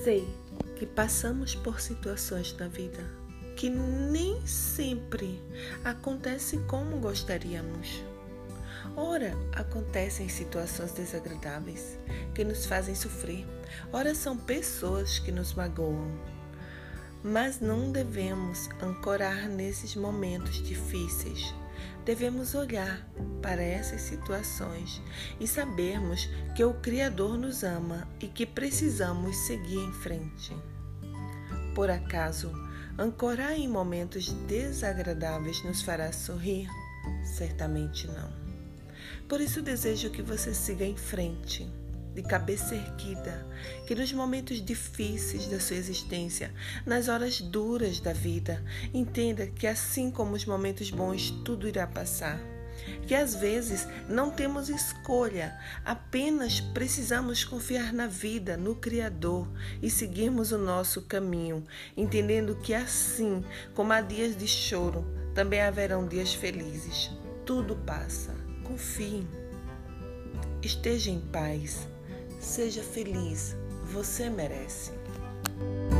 Sei que passamos por situações na vida que nem sempre acontecem como gostaríamos. Ora, acontecem situações desagradáveis que nos fazem sofrer. Ora, são pessoas que nos magoam. Mas não devemos ancorar nesses momentos difíceis. Devemos olhar para essas situações e sabermos que o Criador nos ama e que precisamos seguir em frente. Por acaso, ancorar em momentos desagradáveis nos fará sorrir? Certamente não. Por isso desejo que você siga em frente, de cabeça erguida, que nos momentos difíceis da sua existência, nas horas duras da vida, entenda que assim como os momentos bons, tudo irá passar. Que às vezes não temos escolha, apenas precisamos confiar na vida, no Criador e seguirmos o nosso caminho, entendendo que assim como há dias de choro, também haverão dias felizes. Tudo passa, confie, esteja em paz, seja feliz, você merece.